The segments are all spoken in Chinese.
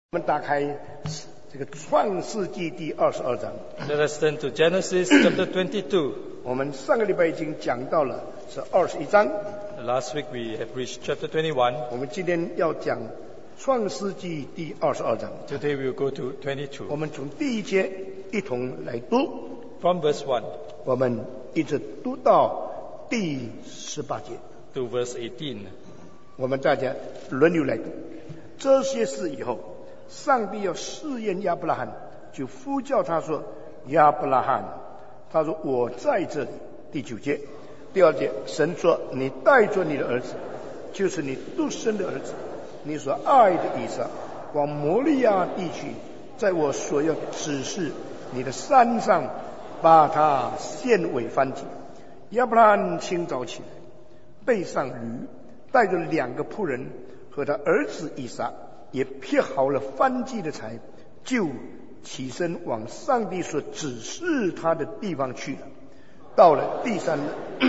我们打开这个创世纪第22章。 Let us turn to Genesis chapter 22. 我们上个礼拜已经讲到了是21章。 Last week we have reached chapter 21. 我们今天要讲创世纪第22章。 Today we will go to 22. 我们从第一节一同来读， From verse 1 我们一直读到第18节， to verse 18. 我们大家轮流来读。这些事以后，上帝要试验亚伯拉罕，就呼叫他说：“亚伯拉罕。”他说：“我在这里。”第9节，第2节，神说：“你带着你的儿子，就是你独生的儿子，你所爱的以撒，往摩利亚地区，在我所要指示你的山上，把他献为燔祭。”亚伯拉罕清早起来，背上驴，带着2个仆人和他儿子以撒，也劈好了燔祭的柴，就起身往上帝所指示他的地方去了。到了第3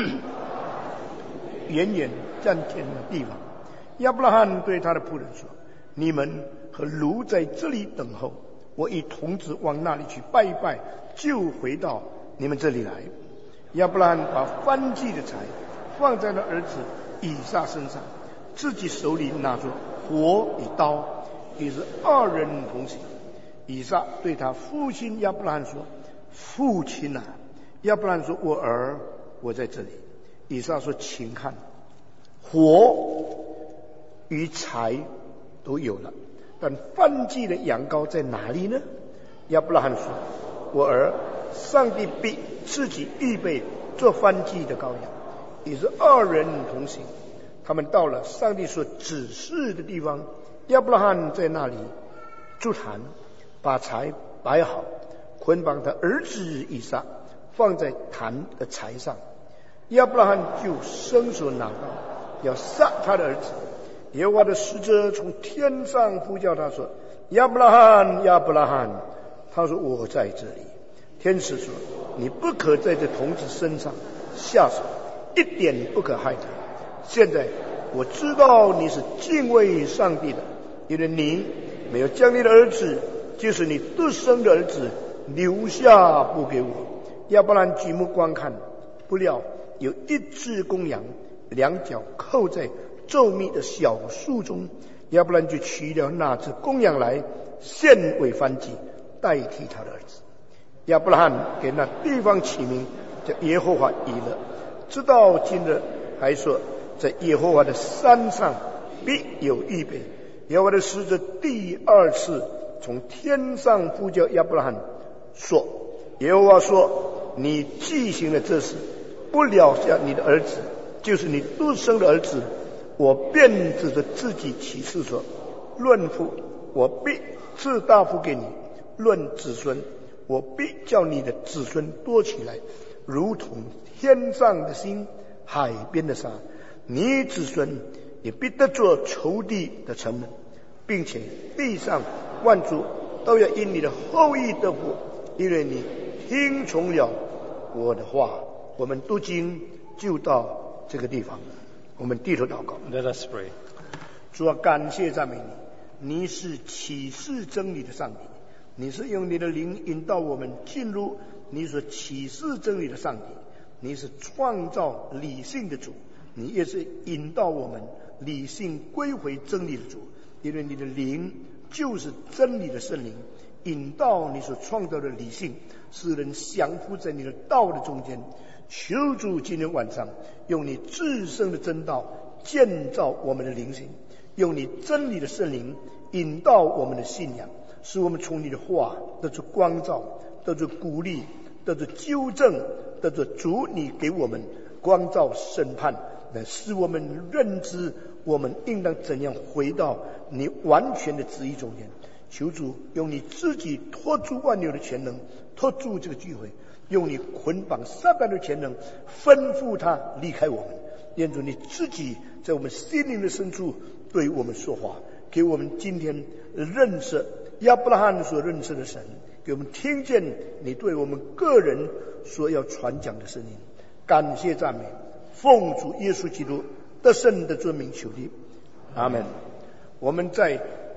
远远站天的地方，亚伯拉罕对他的仆人说：“你们和驴在这里等候，我与童子往那里去拜一拜，就回到你们这里来。”亚伯拉罕把燔祭的柴放在了儿子以撒身上，自己手里拿着火与刀，于是2人同行。以撒对他父亲亚伯拉罕说：“父亲啊！”亚伯拉罕说：“我儿，我在这里。”以撒说：“请看，火与柴都有了，但燔祭的羊羔在哪里呢？”亚伯拉罕说：“我儿，上帝必自己预备做燔祭的羔羊。”于是2人同行。他们到了上帝所指示的地方，亚伯拉罕在那里筑坛，把柴摆好，捆绑他儿子以撒，放在坛的柴上。亚伯拉罕就伸手拿刀，要杀他的儿子。耶和华的使者从天上呼叫他说：“亚伯拉罕，亚伯拉罕！”他说：“我在这里。”天使说：“你不可在这童子身上下手，一点不可害他。现在我知道你是敬畏上帝的，因为你没有将你的儿子，就是你独生的儿子，留下不给我。”亚伯拉罕举目观看，不料有一只公羊，2脚扣在稠密的小树中。亚伯拉罕就取了那只公羊来，献为燔祭，代替他的儿子。亚伯拉罕给那地方起名叫耶和华以勒，直到今日还说，在耶和华的山上必有预备。耶和华的使者第2次从天上呼叫亚伯拉罕说：“耶和华说，你既行了这事，不留下你的儿子，就是你独生的儿子，我便指着自己起誓说：论父，我必赐大福给你；论子孙，我必叫你的子孙多起来，如同天上的星，海边的沙。你子孙也必得做仇敌的城门，并且地上万族都要因你的后裔得福，因为你听从了我的话。”我们读经就到这个地方，我们低头祷告。 Let us pray. 主啊，感谢赞美你，你是启示真理的上帝，你是用你的灵引导我们进入你所启示真理的上帝，你是创造理性的主，你也是引导我们理性归回真理的主，因为你的灵就是真理的圣灵，引导你所创造的理性，使人降服在你的道的中间。求主今天晚上用你至圣的真道建造我们的灵性，用你真理的圣灵引导我们的信仰，使我们从你的话得出光照，得出鼓励，得出纠正，得出主你给我们光照审判，来使我们认知我们应当怎样回到你完全的旨意中间。求主用你自己托住万有的全能，托住这个聚会，用你捆绑撒旦的全能，吩咐他离开我们。愿主你自己在我们心灵的深处对我们说话，给我们今天认识亚伯拉罕所认识的神，给我们听见你对我们个人所要传讲的声音。感谢赞美，奉主耶稣基督得胜的尊名求的，阿们。我们在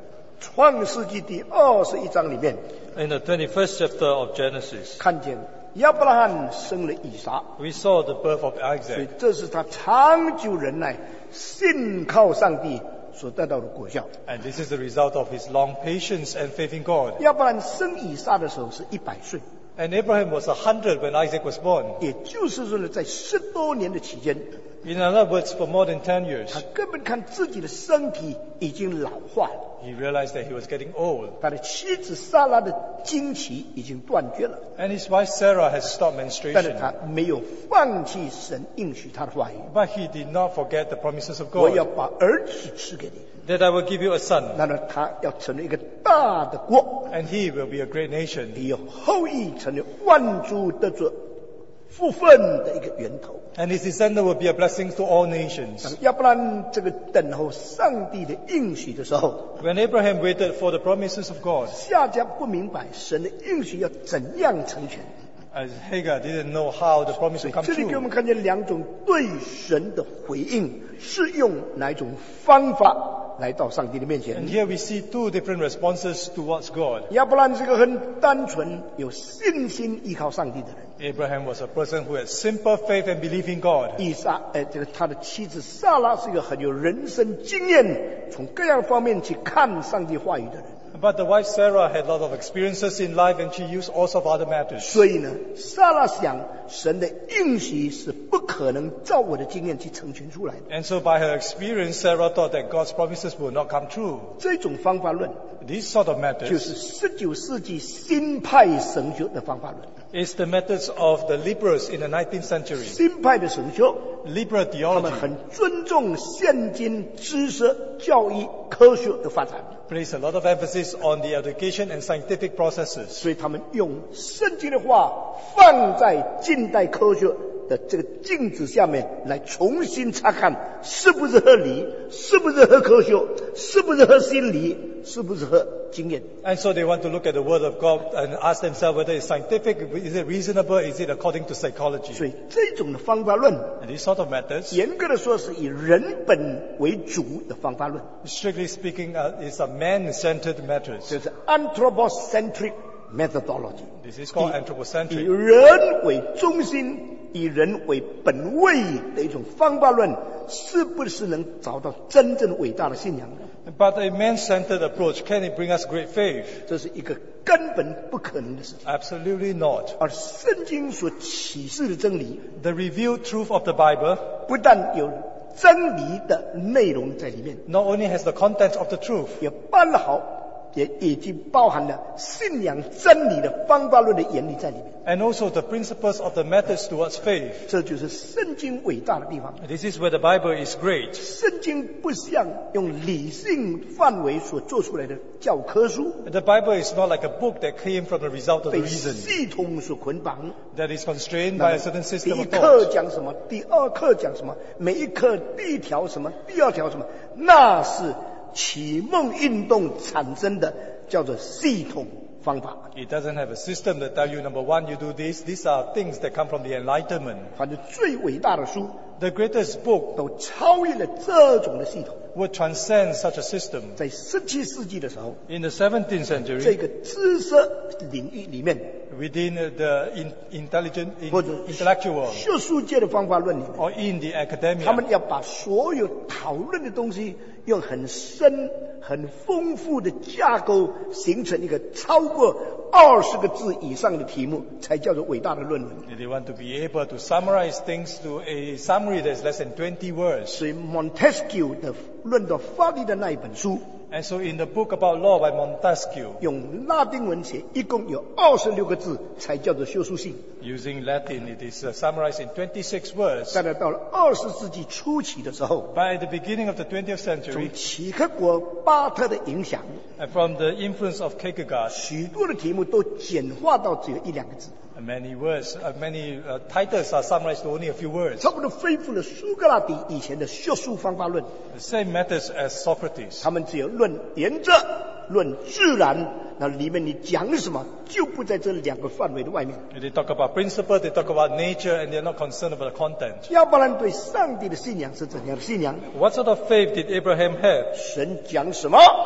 创世纪第21章里面 In the 21st chapter of Genesis, 看见亚伯拉罕生了以撒， we saw the birth of 所以 Isaac. 这是他长久忍耐、信靠上帝所得到的果效。 And this is the result of his long patience and faith in God. 亚伯拉罕生以撒的时候是100岁， And Abraham was 100 when Isaac was born. 也就是说呢，在10多年的期间， In other words, for more than 10 years, 他根本看自己的身体已经老化了， he realized that he was getting old. 他的妻子撒拉的经期已经断绝了， And his wife Sarah has stopped 但是 menstruation. 他没有放弃神应许他的话语。 But he did not forget the promises of 我要 God. 把儿子赐给你， That I will give you a son, 那么他要成为一个大的国， and he will be a great nation. 你有后裔成为万族得着福分的一个源头。 And his descendant will be a blessing to all nations. 当亚伯兰这个等候上帝的应许的时候， When Abraham waited for the promises of God, 夏家不明白神的应许要怎样成全， as Hagar didn't know how the promise 所 would 以 come 这里给我 true. 们看见两种对神的回应，是用哪一种方法来到上帝的面 And 前。 here we see two different responses towards God. 亚伯兰是个很单纯、有信心依靠上帝的人。 Abraham was a person who had simple faith and belief in God. 他的妻子撒拉是一个很有人生经验，从各样方面去看上帝话语的人。 But the wife Sarah had a lot of experiences in life, and she used also of other matters. 所以呢，撒拉想神的应许是不可能照我的经验去成全出来的。 And so by her experience, Sarah thought that God's promises will not come true. 这种方法论 These sort of 就 methods 是19世纪新派神学的方法论。 is the methods of the liberals in the 19th century. 新派的神学， Liberal 他们 theology 很尊重现今知识、教育、科学的发展， place a lot of emphasis on the education and scientific processes. 所以他们用圣经的话放在近代科学的这个镜子下面来重新查看，是不是合理，是不是合科学，是不是合心理，是不是合经验。 And so they want to look at the Word of God and ask themselves whether it's scientific, is it reasonable, is it according to 所 psychology. 以这种的方法论， And these sort of methods, 严格的说是以人本为主的方法论， strictly speaking, is a man-centered methods. 就是 anthropocentric methodology， This is called 以 anthropocentric. 人为中心、以人为本位的一种方法论，是不是能找到真正伟大的信仰呢？ But a man-centered approach, can it bring us great faith? 这是一个根本不可能的事情。 Absolutely not. 而圣经所启示的真理， The revealed truth of the Bible 不但有真理的内容在里面， not only has the content of the truth, 也包好，也已经包含了信仰真理的方法论的原理在里面。 and also the principles of the methods towards faith. 这就是圣经伟大的地方。 This is where the Bible is great. 圣经不像用理性范围所做出来的教科书， The Bible is not like a book that came from the result of the 被 reason 系统所捆绑。 that is constrained by a certain 第 system 一 of 课 thought. 讲什么，第二课讲什么，每一课第一条什么，第二条什么，那是启蒙运动产生的，叫做系统方法。 It doesn't have a system that tell you, number one, you do this. These are things that come from the Enlightenment. 反正最伟大的书 The greatest book 都超越了这种的系统。 would transcend such a system. 在17世纪的时候， In the 17th 这 century, 个知识领域里面， within the intelligent, 或者 intellectual, 学术界的方法论里面， or in the 他 academia, 们要把所有讨论的东西用很深、很丰富的架构，形成一个超过20个字以上的题目，才叫做伟大的论文。 they want to be able to summarize things to a summary that's less than 20 words. 所以 Montesquieu 的论到法律的那一本书， And so in the book about law by Montesquieu, 用拉丁文写，一共有26个字，才叫做学术性。 using Latin, it is summarized in 26 words. 再来到了20世纪初期的时候， By the beginning of the 20th 从 century, 齐克果、巴特的影响， and from the influence of Kierkegaard, 许多的题目都简化到只有1、2个字， many words, many titles are summarized to only a few words. 差不多恢复了苏格拉底以前的学术方法论。 The same methods as Socrates. 他们只有论原则、论自然，那里面你讲什么，就不在这2个范围的外面。 They talk about principle, they talk about nature, and they're not concerned about the content. 亚伯兰对上帝的信仰是怎样的信仰？ What sort of faith did Abraham have? 神讲什么，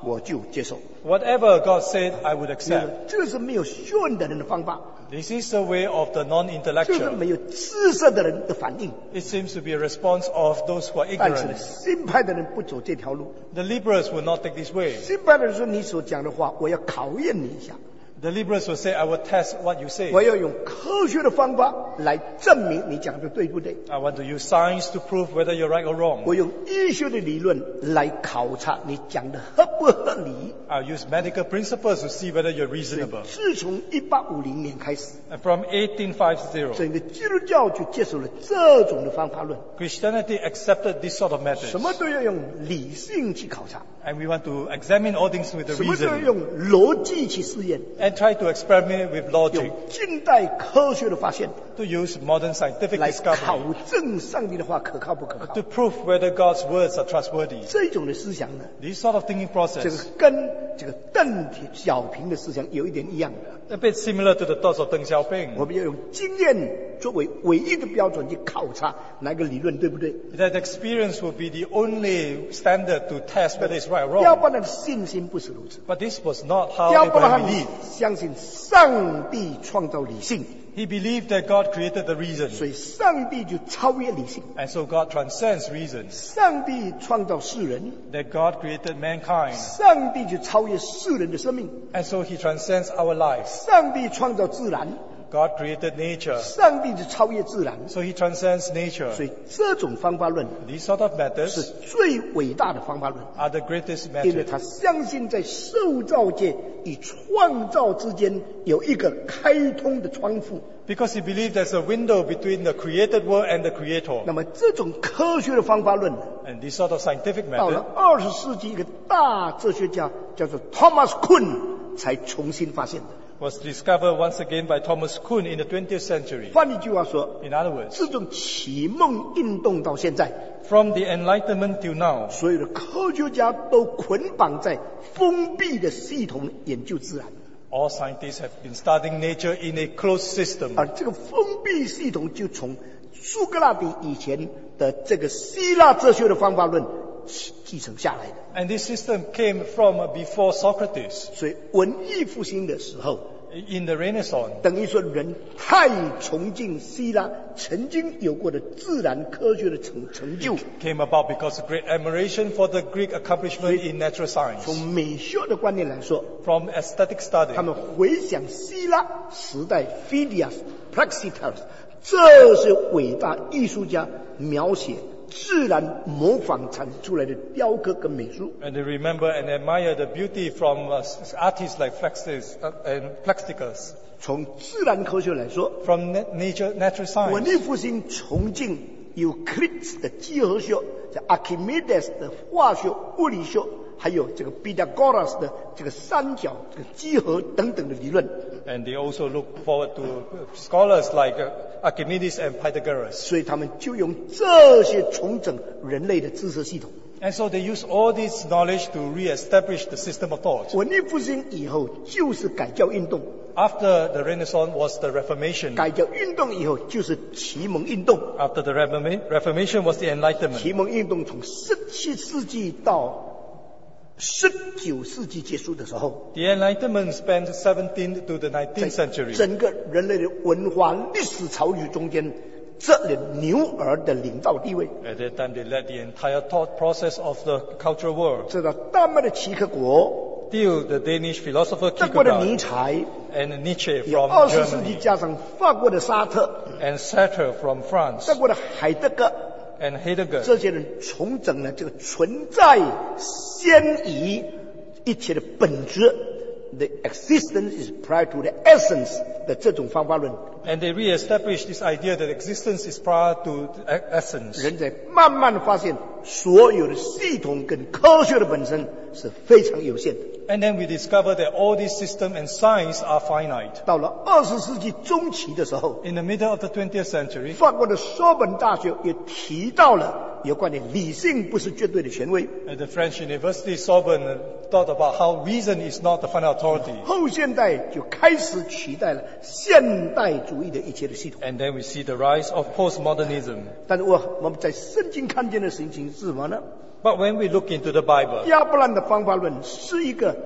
我就接受。 Whatever God said, I would accept. 这是没有学问的人的方法， This is the way of the 这是 non-intellectual. 没有知识的人的反应。 It seems to be a response of those who are 但是呢， ignorant. 新派的人不走这条路。 The liberals will not take this way. 新派的人说：“你所讲的话，我要考验你一下， The liberals will say, I will test what you say. 我要用科学的方法来证明你讲的对不对。 I want to use science to prove whether you're right or wrong. 我用医学的理论来考察你讲的合不合理。 I'll use medical principles to see whether you're reasonable. 自从1850年开始， And from 1850, 整个基督教就接受了这种的方法论， Christianity accepted this sort of methods. 什么都要用理性去考察， And we want to examine all things with the 什么都要 reason 用逻辑去试验， and try to experiment with 用 logic 近代科学的发现 to use modern scientific 来考 discovery 证上帝的话可靠不可靠 to。prove whether God's words are trustworthy. 这种的思想呢， This sort of thinking 这个 process, 跟这个邓铁小平的思想有一点一样的。 a bit similar to the thoughts of Deng Xiaoping. 我们要用经验作为唯一的标准去考察哪个理论对不对， That experience will be the only standard to test whether it's right or 亚 wrong. 伯拉罕的信心不是如此。 But this was not how 亚伯拉 Abraham 罕 believed. 相信上帝创造理性， He believed that God created the reason, 所以上帝就超越理性。 and so God transcends reason. 上帝创造世人， That God created mankind, 上帝就超越世人的生命。 and so He transcends our lives. 上帝创造自然， God created nature, 上帝就超越自然。 so He transcends nature. 所以这种方法论 These sort of 是 methods 最伟大的方法论， are the greatest 因为 method 他相信在受造界与创造之间有一个开通的窗户。 because He believed there's a window between the created world and the Creator. 那么这种科学的方法论， And this sort of scientific 到了 method 20世纪，一个大哲学家叫做 Thomas Kuhn 才重新发现的。 was discovered once again by Thomas Kuhn in the 20th century. 换一句话说， In other words, 这种启蒙运动到现在， from the Enlightenment till now, 所有的科学家都捆绑在封闭的系统研究自然， all scientists have been studying nature in a closed system. 而这个封闭系统就从苏格拉底以前的这个希腊哲学的方法论继承下来的。 And this system came from before Socrates. 所以文艺复兴的时候， In the Renaissance, 等于说人太崇敬希腊曾经有过的自然科学的成就， came about because of great admiration for the Greek accomplishment in natural science. 从美学的观念来说， From aesthetic 他 study, 们回想希腊时代 Phidias、Praxiteles 这些伟大艺术家描写自然模仿产出来的雕刻跟美术， and they remember and admire the beauty from artists like Plexicus. 从自然科学来说， From natural 文 science, 艺复兴崇敬 Euclid 的几何学，这 Archimedes 的化学、物理学，还有这个 Pythagoras 的这个三角、这个几何等等的理论。 and they also look forward to scholars like Archimedes and Pythagoras. 所以他们就用这些重整人类的知识系统。 And so they use all this knowledge to re-establish the system of thought. 文艺复兴以后就是改教运动， After the Renaissance was the Reformation. 改教运动以后就是启蒙运动。 After the Reformation was the Enlightenment. 启蒙运动从17世纪到19世纪结束的时候， The Enlightenment spanned 17th to the 19th 在 century. 整个人类的文化历史潮流中间，这里牛耳的领导地位。 At that time, they led the entire thought process of the cultural world. 这个丹麦的齐克果， Till the Danish philosopher 德国的尼 Kierkegaard 采， and Nietzsche 有 from 20世纪 Germany 加上法国的沙特， and Sartre from France 德国的海德格， and Heidegger. 这些人重整了这个存在先于一切的本质 ，the existence is prior to the essence 的这种方法论。 And they re-established this idea that existence is prior to essence. 人在慢慢发现，所有的系统跟科学的本身是非常有限的。 And then we discover that all these system and science are finite. 到了20世纪中期的时候， In the middle of the 20th century, 法国的索本大学也提到了有关的理性不是绝对的权威。 at the French University, Sorbonne thought about how reason is not the final authority. 后现代就开始取代了现代主义的一切的系统。 And then we see the rise of postmodernism. 但是我们在圣经看见的事情是什么呢？ But when we look into the Bible, 亚伯兰的方法论是一个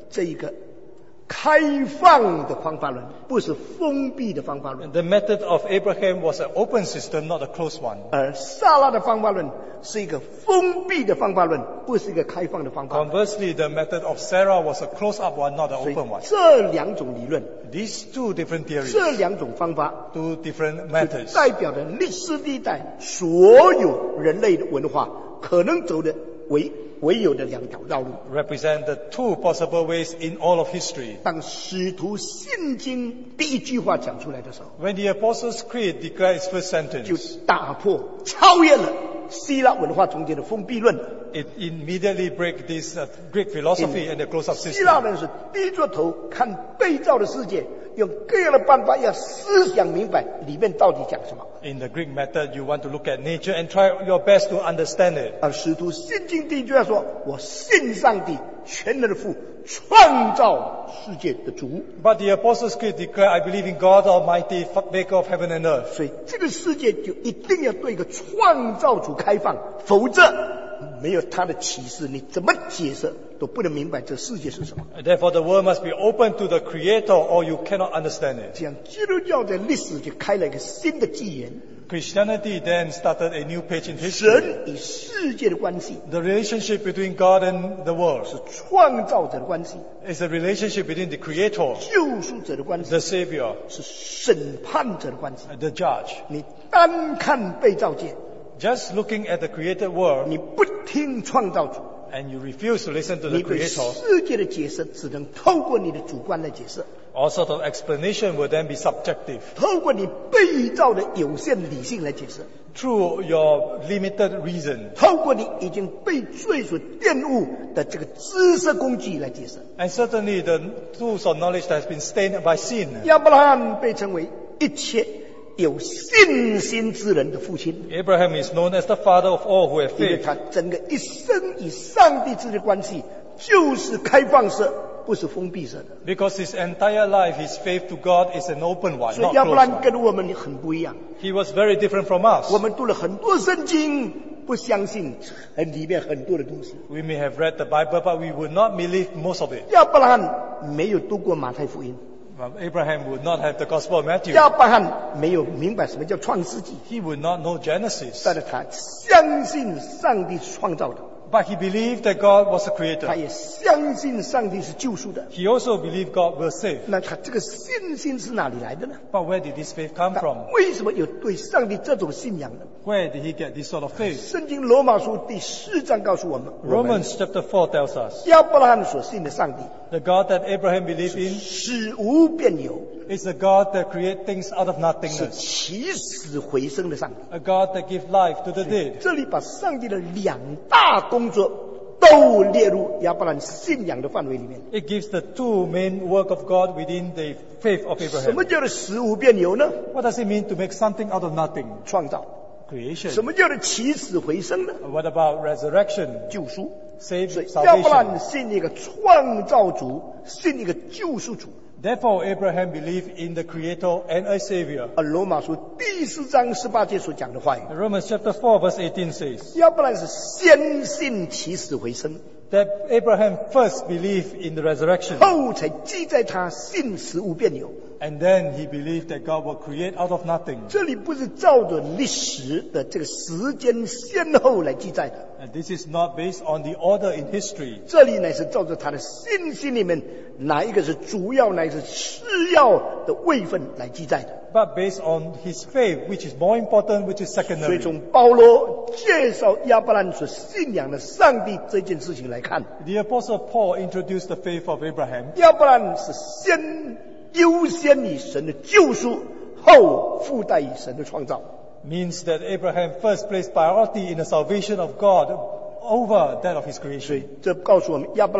开放的方法论，不是封闭的方法论。 the method of Abraham was an open system, not a closed one. 而撒拉的方法论是一个封闭的方法论，不是一个开放的方法论。 Conversely, the method of Sarah was a closed up one, not an 所以 open one. 这两种理论， These two different theories, 这两种方法， two different 就 methods, 代表着历史历代所有人类的文化可能走的唯有的两条道路。 represent the two possible ways in all of history. 当使徒信经第一句话讲出来的时候， When the Apostles' Creed declared its first 就 sentence, 打破、超越了希腊文化中间的封闭论。 it immediately break this Greek philosophy and the closed-up 希腊 system. 人是低着头看被造的世界，用各样的办法要思想明白里面到底讲什么。 In the Greek method, you want to look at nature and try your best to understand it. 而使徒信经第一句话说：“我信上帝，全能的父，创造世界的主。 But the Apostles' Creed declare, I believe in God Almighty, maker of heaven and earth. ” 所以这个世界就一定要对一个创造主开放，否则没有他的启示，你怎么解释都不能明白这世界是什么。 Therefore, the world must be open to the Creator or you cannot understand it. 这样，基督教在历史就开了一个新的纪元， Christianity then started a new page in history. 神与世界的关系 The relationship between God and the world 是创造者的关系， is a relationship between the Creator, 救赎者的关系 the Savior, 是审判者的关系。 the Judge. 你单看被造界， Just looking at the created world 你不听创造主， and you refuse to listen to the 你对 Creator, 世界的解释只能透过你的主观来解释， all sort of explanation will then be subjective. 透过你被造的有限理性来解释， Through your limited reason 透过你已经被罪所玷污的这个知识工具来解释。 and certainly the tools of knowledge that has been stained by sin. 亚伯拉罕被称为一切有信心之人的父亲， Abraham is known as the father of all who have 因为 faith 他整个一生与上帝之间的关系就是开放式，不是封闭式的。 because his entire life, his faith to God is an open one, 所以 not 亚伯 closed 兰 one. 跟我们很不一样， He was very different from us. 我们读了很多圣经，不相信里面很多的东西。 We may have read the Bible, but we would not believe most of it. 亚伯拉罕没有读过马太福音， Abraham would not have the Gospel of Matthew. 亚伯拉罕没有明白什么叫创世纪， He would not know Genesis. 但是他相信上帝是创造的， But he believed that God was a 他 creator. 也相信上帝是救赎的。 He also believed God will save. 那他这个信心是哪里来的呢？ But where did this faith come 他 from? 为什么有对上帝这种信仰呢？ Where did he get this sort of faith? 圣经罗马书第4章告诉我们， Romans chapter 4 tells us 亚伯拉罕所信的上帝 the God that Abraham believed in 使无变有， is a God that creates things out of 是 nothingness. 起死回生的上帝。 A God that gives life to the dead. 这里把上帝的两大工作都列入亚伯兰信仰的范围里面。 It gives the two main work of God within the faith of 什么 Abraham. 叫做使无变有呢？ What does it mean to make something out of nothing? 创造。 Creation. 什么叫做起死回生呢？ What about resurrection? 救赎。 Save 所以亚伯 salvation. 兰信一个创造主，信一个救赎主。 Therefore, Abraham believed in the Creator and a Savior. 而罗马书第4章18节所讲的话语， Romans chapter 4 verse 18 says 亚伯兰是先信起死回生， that Abraham first believed in the resurrection 后才记在他信使无变有。 and then he believed that God will create out of nothing. 这里不是照着历史的这个时间先后来记载的， And this is not based on the order in history. 这里乃是照着他的信心里面哪一个是主要，哪一个是次要的位分来记载的。 But based on his faith, which is more important, which is 所以 secondary. 从保罗介绍亚伯兰所信仰的上帝这件事情来看， The Apostle Paul introduced the faith of Abraham. 亚伯兰是优先于神的救赎，后附带于神的创造。 Means that Abraham first placed priority in the salvation of God over that of his 所 creation. 以这告诉我们，亚伯拉罕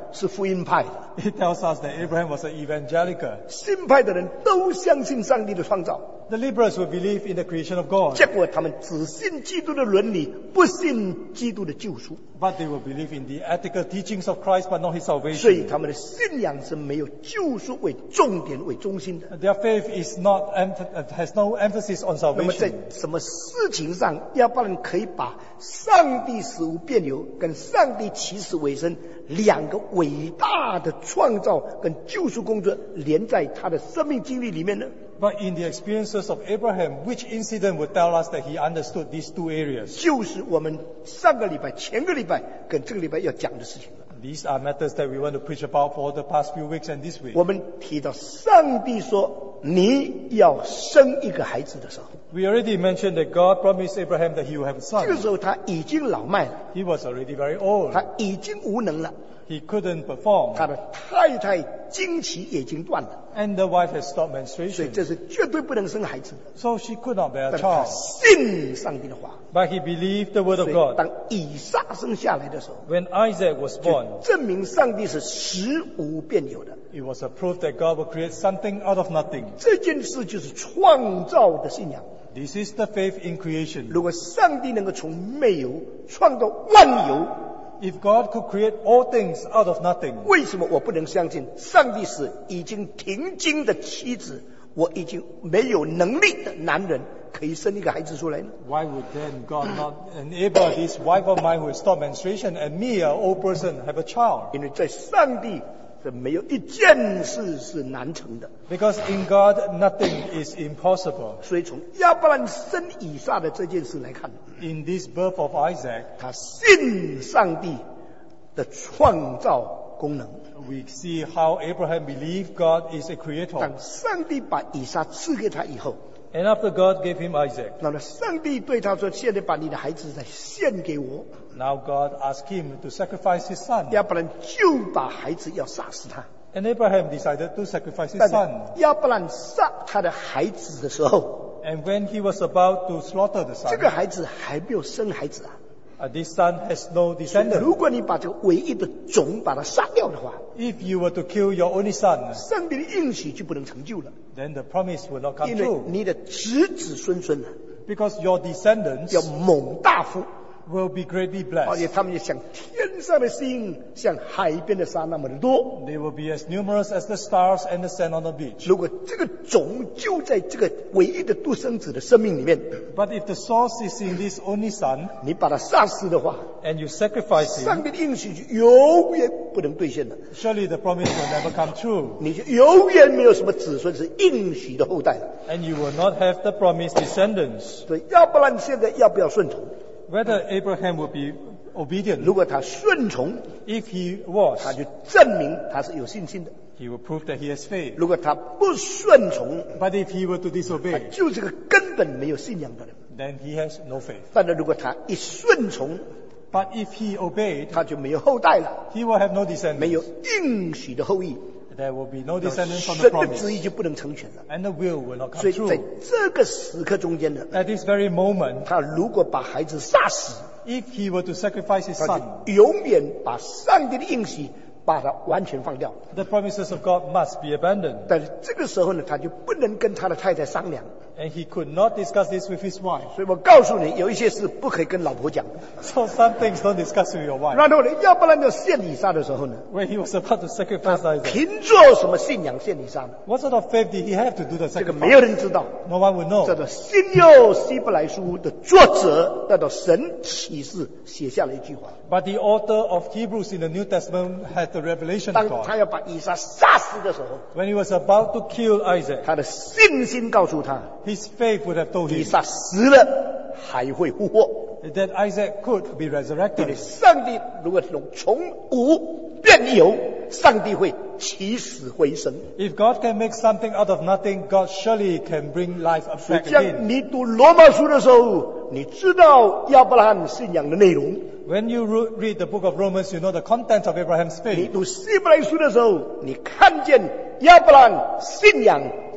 是福音派的， It tells us that Abraham was an evangelical. 新派的人都相信上帝的创造， The liberals will believe in the creation of God, 结果他们只信基督的伦理，不信基督的救赎， but they will believe in the ethical teachings of Christ, but not his 所以 salvation. 他们的信仰是没有救赎为重点为中心的。 Their faith has no emphasis on 那么在 salvation. 什么事情上，亚伯兰可以把上帝使无变有跟上帝起死回生两个伟大的创造跟救赎工作连在他的生命经历里面呢？ But in the experiences of Abraham, which incident would tell us that he understood these two areas? 就是我们上个礼拜、前个礼拜跟这个礼拜要讲的事情了。 These are matters that we want to preach about for the past few weeks and this week. 我们提到上帝说你要生一个孩子的时候， We already mentioned that God promised Abraham that he will have a 这个 son. 时候他已经老迈了， He was already very old. 他已经无能了， He couldn't perform. 他的太太经期已经断了， And the wife has stopped 所以 menstruation. 这是绝对不能生孩子的。 So she could not bear a 但是他 child. 信上帝的话， But he believed the word 所 of 以 God. 当以撒生下来的时候， When Isaac was 就 born, 证明上帝是实无变有的。 it was a proof that God will create something out of nothing. 这件事就是创造的信仰。 This is the faith in creation. 如果上帝能够从没有创造万有， If God could create all things out of nothing, 为什么我不能相信上帝是已经停经的妻子，我已经没有能力的男人可以生一个孩子出来呢？ why would then God not enable this wife of mine who has stopped menstruation and me, an old person, have a child? 因为在上帝是没有一件事是难成的。 Because in God, nothing is impossible. 所以从亚伯兰生以撒的这件事来看， In this birth of Isaac, 他信上帝的创造功能。 we see how Abraham believed God is a creator. 当上帝把以撒赐给他以后， And after God gave him Isaac, 那么上帝对他说：“现在把你的孩子再献给我。 now God asked him to sacrifice his ” son. 亚伯兰就把孩子要杀死他。 And Abraham decided to sacrifice his 但是 son. 亚伯兰杀他的孩子的时候， And when he was about to slaughter the 这个 son, 孩子还没有生孩子啊。 this son has no descendant. 如果你把这个唯一的种把它杀掉的话， If you were to kill your only son, 上帝的应许就不能成就了， then the promise will not come 因为 true. 你的子子孙孙啊 Because your descendants 要猛大夫， will be greatly 而且 blessed. 他们就像天上的星，像海边的沙那么的多。 They will be as numerous as the stars and the sand on the beach. 如果这个种就在这个唯一的独生子的生命里面， But if the source is in this only son, 你把他杀死的话， and you sacrifice 上 him, 帝的应许就永远不能兑现了， surely the promise will never come true. 你就永远没有什么子孙是应许的后代了。 And you will not have the promised descendants. 所以亚伯兰现在要不要顺从？ Whether Abraham will be obedient, 如果他顺从， if he was, 他就证明他是有信心的； he will prove that he has faith. 如果他不顺从， But if he were to 他 disobey, 就是个根本没有信仰的人。 then he has no faith. 但是如果他一顺从， But if he obeyed, 他就没有后代了， he will have no 没有 descendants. 应许的后裔， There will be no descendants from the 神的 promise. 旨意就不能成全了。 And the will will not 所 come 以在 true. 这个时刻中间呢， At this very moment, 他如果把孩子杀死， if he were to sacrifice his 他 son, 就永远把上帝的应许把它完全放掉。 the promises of God must be abandoned. 但是这个时候呢，他就不能跟他的太太商量。 And he could not discuss this with his wife. 所以我告诉你，有一些事不可以跟老婆讲。 So some things don't discuss with your wife. 然后呢，亚伯兰要献以撒的时候呢， When he was about to sacrifice Isaac, 凭着什么信仰献以撒呢？ what sort of faith did he have to do the 这个没有 sacrifice? 人知道。 No one would 叫 know. 做新约希伯来书的作者，叫做神启示写下了一句话： But the author of Hebrews in the New Testament had the revelation 当 of 他 God. 要把以撒杀死的时候， When he was about to kill Isaac, 他的信心告诉他， his faith would have told 以 him 撒死了还会复活。 that Isaac could be 因为 resurrected. 上帝如果从无变有，上帝会起死回生。 If God can make something out of nothing, God surely can bring life 所以 back 这样， again. 你读罗马书的时候，你知道亚伯拉罕信仰的内容； When you read the book of Romans, you know the content of Abraham's 你 faith. 读希伯来书的时候，你看见亚伯拉罕信仰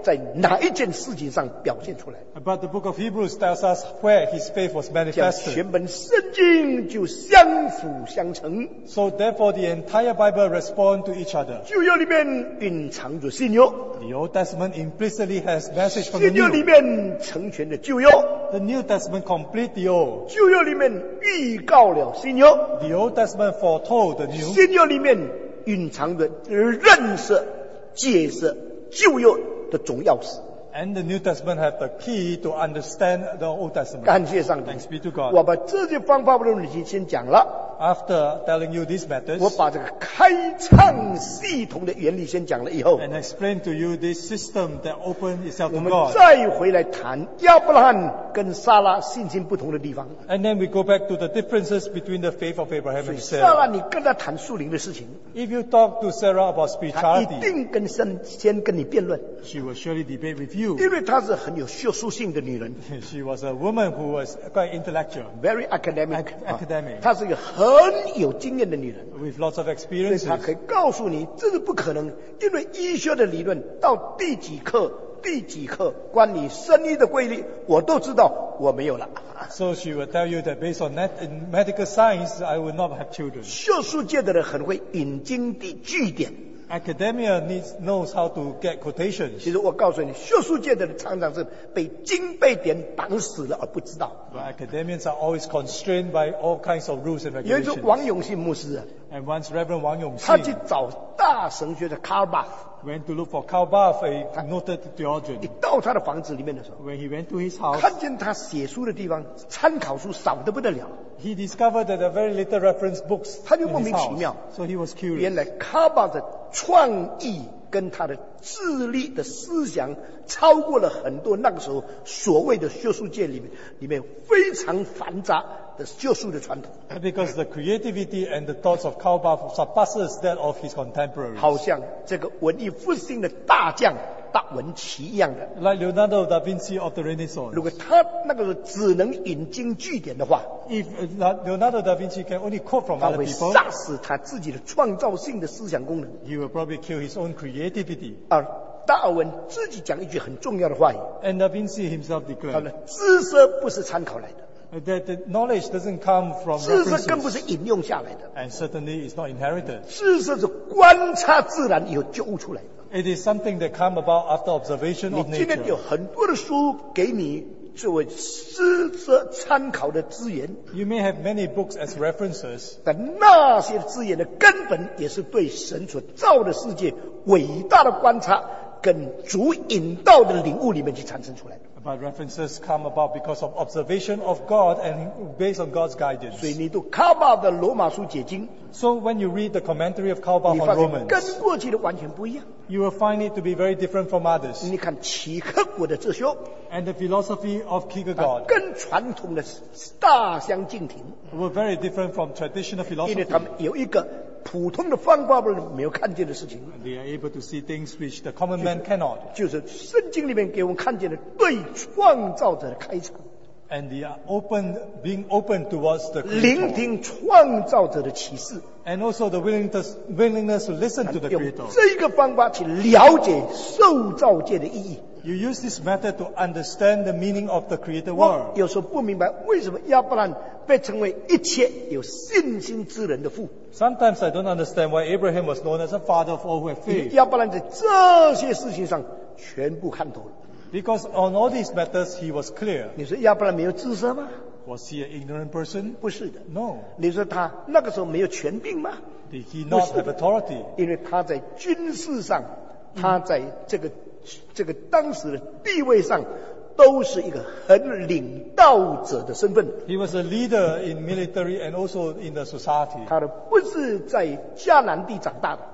在哪一件事情上表现出来。 But the book of Hebrews tells us where his faith was 这样 manifested. 全本圣经就相辅相成， So therefore the entire Bible responds to each other. 旧约里面蕴藏着新约， The Old Testament implicitly has message from the 新约里 New. 面成全了旧约， The New Testament complete the Old. 旧约里面预告了新约， The Old Testament foretold the New. 新约里面蕴藏着认识、解释旧约的总钥匙。 And the New Testament have the key to understand the Old Testament. 感谢上帝 Thanks be to God. 我把这些方法论已经先讲了， After telling you these methods 我把这个开创系统的原理先讲了以后， and explain to you this system that opened itself 我 to 们 God. 再回来谈亚伯拉罕跟撒拉信心不同的地方。 And then we go back to the differences between the faith of Abraham 所以 and 撒拉， Sarah. 你跟他谈属灵的事情， If you talk to Sarah about 他一 spirituality, 定先跟你辩论， she will surely debate with you. 因为她是很有学术性的女人 She was a woman who was quite intellectual, ，very academic， academic. 她是一个很有经验的女人， with lots of 所以 experiences. 她可以告诉你这是不可能，因为医学的理论到第几课。关于生育的规律，我都知道，我没有了。 So she will tell you that based on in medical science, I will not have children. 学术界的人很会引经据典， Academia knows how to get quotations. 其实我告诉你，学术界的人常常是被经背典绑死了而不知道。 But academians are always constrained by all kinds of rules and 有一次 regulations. 王永信牧师啊， And once Reverend Wang 他去 Yongxin 找大神学的卡尔巴， went to look for Karl Barth, a noted 一 theologian. 到他的房子里面的时候， When he went to his house, 看见他写书的地方，参考书少得不得了。 he discovered that there are very little reference books 他就 in 莫 his 名其妙。 house. So he was curious. 原来卡尔巴的创意跟他的智力的思想，超过了很多那个时候所谓的学术界里面非常繁杂的学术的传统。 Because the creativity and the thoughts of Karl Barth surpasses that of his contemporaries. 好像这个文艺复兴的大将达文奇一样的。 Like Leonardo da Vinci of the Renaissance. 如果他那个时候只能引经据典的话， If Leonardo da Vinci can only quote from 他 other 会 people, 杀死他自己的创造性的思想功能。 he will probably kill his own creativity. 而达尔文自己讲一句很重要的话语， And da Vinci himself 他 declared 说：“知识不是参考来的， that the knowledge doesn't come from 知识更不 references, 是引用下来的， and certainly is not inherited. 知识是观察自然以后觉悟出来的。 It is something that come about after observation 你 of 今天有 nature. 很多的书给你作为知识参考的资源， You may have many books as references, 但那些资源的根本也是对神所造的世界伟大的观察跟主引导的领悟里面去产生出来的。 but references come about because of observation of God and based on God's 所 guidance. 以你读卡巴的罗马书解经， So when you read the commentary of Karl 你 Barth 发 on 现跟 Romans, 过去的完全不一样。 you will find it to be very different from others. 你看齐克果的哲学， And the philosophy of Kierkegaard 跟传统的大相径庭， were very different from traditional 因为 philosophy. 他们有一个普通的方法论没有看见的事情， They are able to see things which the common man cannot. 就是圣经里面给我们看见的对创造者的开场， And they are being open towards the 聆 Creator. 听创造者的启示， And also the willingness to listen to the 用 Creator. 这个方法去了解受造界的意义。 You use this method to understand the meaning of the created 我 world. 有时候不明白为什么亚伯兰被称为一切有信心之人的父， Sometimes I don't understand why Abraham was known as a father of all who have 因为 faith. 亚伯兰在这些事情上全部看透了。 Because on all these matters he was clear. 你说亚伯兰没有智商吗？ Was he an ignorant person? 不是的。 No. 你说他那个时候没有权柄吗？ Did he not have authority? 因为他在军事上，他在这个当时的地位上，都是一个很领导者的身份。 He was a leader in military and also in the society. 他的不是在迦南地长大的，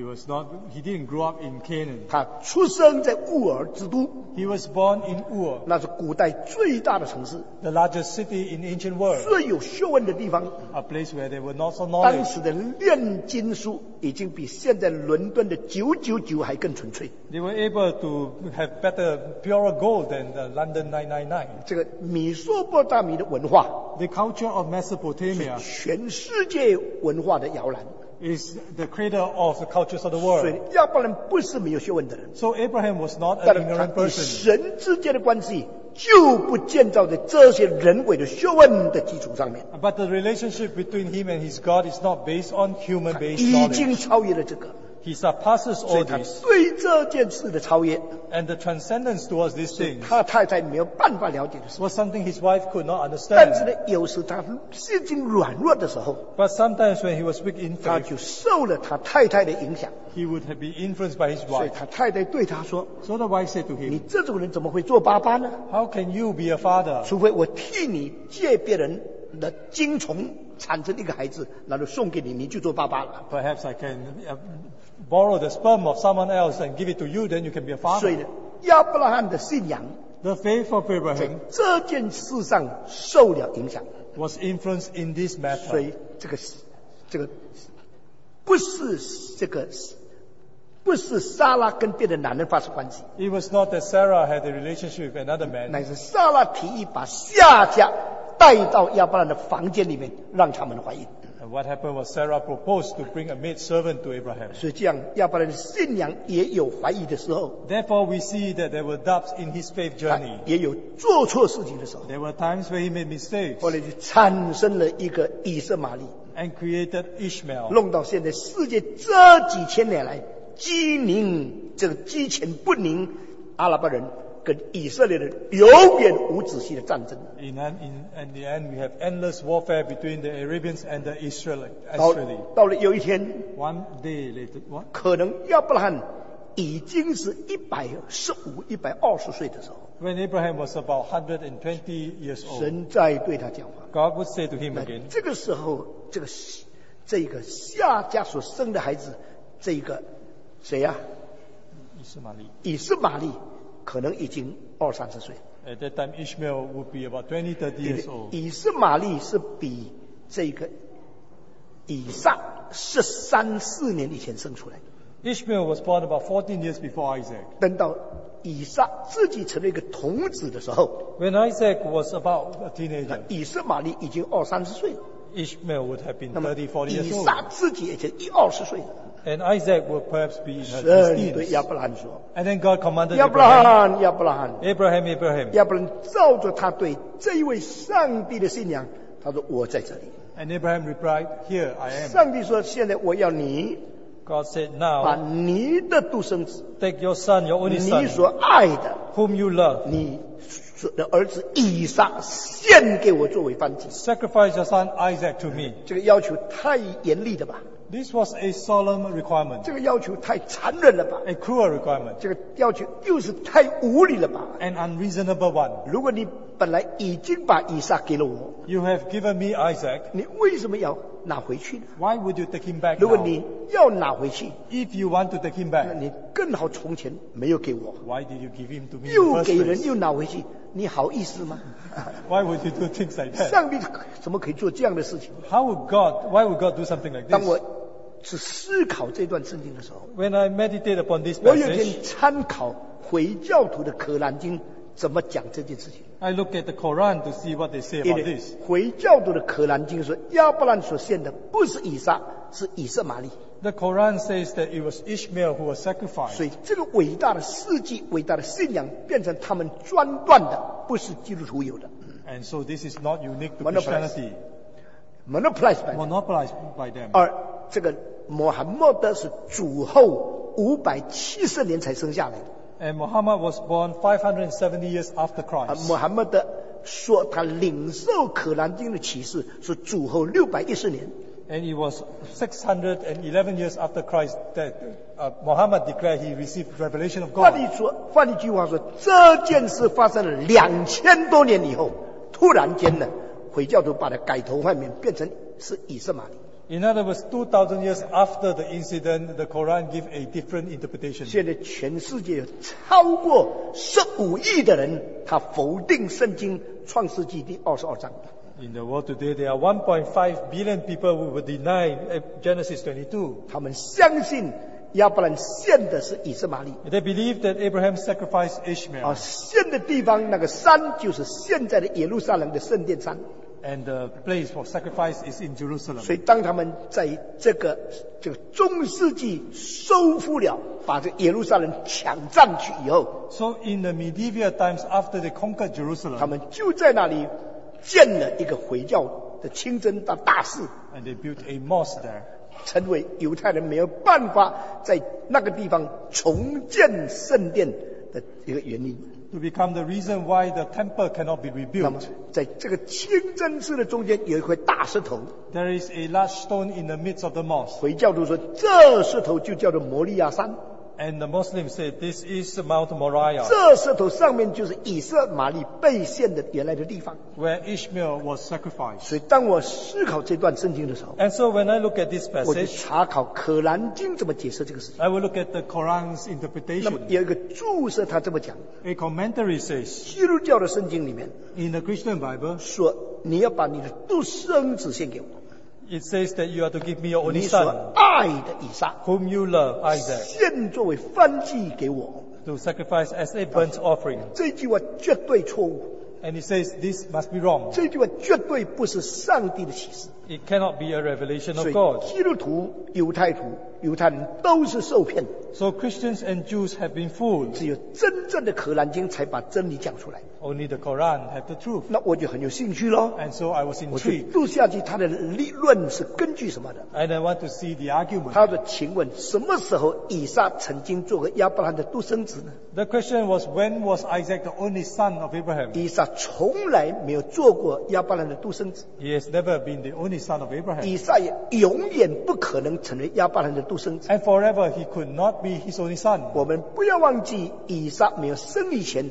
He didn't grow up in Canaan. 他出生在乌尔之都， He was born in Ur, 那是古代最大的城市， the largest city in the ancient world, 最有学问的地方。 a place where there were lots of 当 knowledge. 时的炼金术已经比现在伦敦的999还更纯粹。 They were able to have better, purer gold than the London 999. 这个米索不达米的文化， The culture of Mesopotamia 全世界文化的摇篮。 is the creator of the cultures of the 所以 world. 亚伯兰不是没有学问的人， So Abraham was not 但 an 是他 ignorant 与 person. 神之间的关系就不建造在这些人为的学问的基础上面， But the relationship between him and his God is not based on human-based 已经 knowledge. 超越了这个， He surpasses 所以 all 他 this. 对这件事的超越， And the transcendence towards these things 他太太没有办法了解的事。 was something his wife could not 但是 understand. 呢，有时他心境软弱的时候， But sometimes when he was weak in 他 faith, 就受了他太太的影响， he would have been influenced by his 所以 wife. 他太太对他说 So the wife said to：“ 你 him, 这种人怎么会做爸爸呢？ how can you be a father? 除非我替你借别人的精虫产生一个孩子，然后送给你，你就做爸爸了。” Perhaps I can borrow the sperm of someone else and give it to you, then you can be a 所以 father. 呢，亚伯拉罕的信仰 The faith of 在 Abraham 这件事上受了影响， was influenced in this 所 matter. 以这个不是撒拉跟别的男人发生关系， It was not that Sarah had a relationship with another man. 乃是撒拉提议把夏甲带到亚伯拉罕的房间里面，让他们怀孕。 And what happened was Sarah proposed to bring a maid servant to Abraham. 所以这样，亚伯拉罕的信仰也有怀疑的时候， Therefore, we see that there were doubts in his faith 他 journey. 也有做错事情的时候。 There were times where he made mistakes 后来就产生了一个以色玛利， and created Ishmael. 弄到现在世界这几千年来激宁这个激情不宁，阿拉伯人跟以色列人永远无止息的战争。 In the end, we have endless warfare between the Arabians and the Israeli. 到了有一天， One day later, what? 可能亚伯拉罕已经是115、120岁的时候， When Abraham was about 120 years old, 神在对他讲话。 God would say to him 那 again, 这个时候，这个夏甲所生的孩子，这个谁呀、 Ishmael. 以斯玛利可能已经20-30岁。 At that time, Ishmael would be about 20, 30 years old. 以斯玛利是比这个以撒13-14年以前生出来的。 Ishmael was born about 14 years before Isaac. 等到以撒自己成了一个童子的时候， When Isaac was about a teenager, 以斯玛利已经20-30岁了。 Ishmael would have been 那么 30, 40 以 years old. 撒自己也就20岁了。 And Isaac would perhaps be in his 神对 teens. 亚伯拉罕说 And then God commanded：“ 亚伯拉 Abraham, 罕，亚伯拉罕， Abraham. 亚伯拉罕照着他对这一位上帝的信仰，他说我在这里。 And Abraham replied, Here I am. 上帝说：现在我要你 God said, 把 Now 你的独生子， take your son, your only 你 son, 所爱的， whom you love. 你的儿子以撒献给我作为燔祭。 Sacrifice your son Isaac to me. 这个要求太严厉了吧？ This was a solemn requirement, 这个要求太残忍了吧？ a cruel requirement, 这个要求又是太无理了吧？ an unreasonable one. 如果你本来已经把以撒给了我， You have given me Isaac. 你为什么要拿回去呢？ Why would you take him back 如果 now? 你要拿回去， If you want to take him 那 back, 你更好从前没有给我， why did you give him to me in 又 the 给 first 人 place? 又拿回去，你好意思吗？ Why would you do things like that? 上帝怎么可以做这样的事情？ Why would God do something like 当 this? 我是思考这段圣经的时候， When I meditate upon this 我有 passage, 点参考回教徒的可兰经怎么讲这件事情。 I look at the Quran to see what they say 因 about 为 this. 回教徒的可兰经说，亚伯兰所献的不是以撒，是以色玛利。 The Quran says that it was Ishmael who was sacrificed. 所以这个伟大的事迹、伟大的信仰，变成他们专断的，不是基督徒有的。 And so this is not unique to Monopolized. Christianity, monopolized by them. monopolized by them. 而这个穆罕默德是主后570年才生下来的。 And Muhammad was born 570 years after 穆 Christ. 罕默德说他领受可兰经的启示是主后610年。 And it was 611 years after Christ that Muhammad declared he received revelation of 换 God. 换一句话说，这件事发生了2000多年以后，突然间呢，回教徒把它改头换面，变成是以色玛利。 In other words, 2,000 years after the incident, the Quran gave a different interpretation. 现在全世界有超过15亿的人，他否定圣经创世纪第22章。 In the world today, there are 1.5 billion people who would deny Genesis 22. 他们相信亚伯兰献的是以色玛利， They believe that Abraham sacrificed Ishmael. 献的地方那个山就是现在的耶路撒冷的圣殿山。 And the place for sacrifice is in Jerusalem. 所以当他们在这个中世纪收复了，把这耶路撒冷抢占去以后， So in the medieval times, after they conquered 他 Jerusalem, 们就在那里建了一个回教的清真大寺， and they built a mosque there, 成为犹太人没有办法在那个地方重建圣殿的一个原因。 to become the reason why the temple cannot be 那么 rebuilt. 在这个清真寺的中间有一块大石头， There is a large stone in the midst of the mosque. 回教徒说这石头就叫做摩利亚山， And the Muslims say this is Mount Moriah, 这石头上面就是以色玛利被献的原来的地方。 where Ishmael was sacrificed. 所以当我思考这段圣经的时候， And so when I look at this 我就 passage, 查考可兰经怎么解释这个事情。 I will look at the Quran's 那么 interpretation. 有一个注释，他这么讲： A commentary says, 基督教的圣经里面 in the Christian Bible, 说，你要把你的独生子献给我， it says that you are to give me your 你 only 所 son, 爱的以撒， whom you love, Isaac, 献作为燔祭给我。 to sacrifice as a burnt offering. 这句话绝对错误， And it says this must be wrong. 这句话绝对不是上帝的启示。 It cannot be a revelation 所 of 以 God. 基督徒、犹太人都是受骗， So Christians and Jews have been fooled. 只有真正的可兰经才把真理讲出来。 Only the Quran have the truth. 那我就很有兴趣咯。 And so I was 我就 intrigued. 读下去，他的理论是根据什么的？ And I want to see the argument. 他说：“请问什么时候以撒曾经做过亚伯兰的独生子呢？ The question was, when was Isaac the only son of Abraham? 以撒从来没有做过亚伯兰的独生子， He has never been the only son of Abraham. 以撒也永远不可能成为亚伯兰的独生子。 And forever he could not be his only son. 我们不要忘记，以撒没有生以前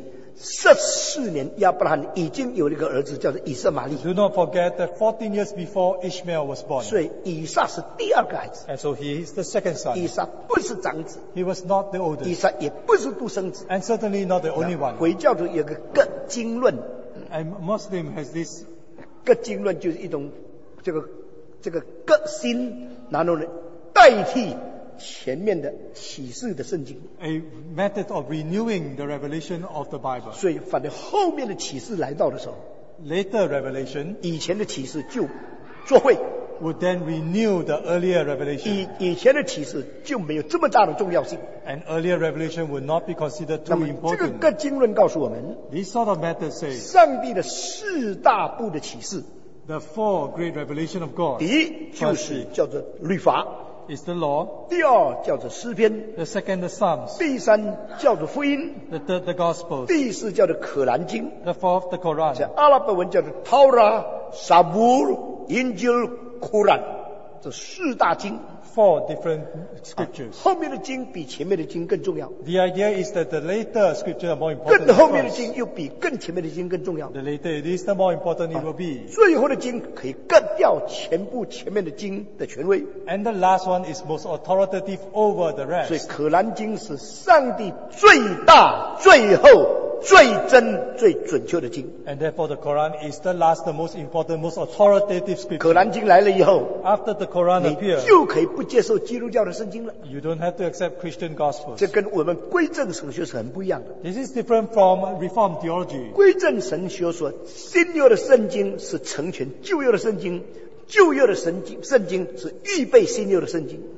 14年，亚伯兰已经有了一个儿子，叫做以色玛利。 Do not forget that 14 years before Ishmael was born. 所以以撒是第二个孩子， And so he is the second 以 son. 撒不是长子， He was not the 以 oldest. 撒也不是独生子。 And certainly not the only one. 回教徒有个各经论， And Muslim has this 各经论就是一种这个各心，然后呢代替前面的启示的圣经， a method of renewing the revelation of the Bible. 所以反正后面的启示来到的时候， Later revelation 以前的启示就作废， would then renew the earlier revelation. 以前的启示就没有这么大的重要性。 And earlier revelation would not be considered 那 too 么这个 important. 各经论告诉我们， This sort of method says 上帝的四大部的启示， the four great revelation of God 第一就是叫做律法， is the law, 第二叫做诗篇， the second the Psalms, 第三叫做福音， the third the Gospels, 第四叫做可兰经， the fourth the 在 Quran. 阿拉伯文叫做 Torah、Zabur、Injil、Quran，这四大经。 Four different scriptures. 后面的经比前面的经更重要， The idea is that the later scripture are more important 更 than 后面的 the 经 first. 又比更前面的经更重要。 The later it is, the more important it will be. 最后的经可以干掉全部前面的经的权威， And the last one is most authoritative over the 所以 rest. 可兰经是上帝最大、最后、最真、最准确的经。 And therefore the Quran is the last, the most important, most authoritative 可 scripture. 兰经来了以后， After the Quran 你 appeared, 就可以不接受基督教的圣经了。 you don't have to accept Christian gospels. 这跟我们归正神学是很不一样的。 This is different from Reformed theology. 归正神学说，新约的圣经是成全旧约的圣经，旧约的圣经是预备新约的圣经。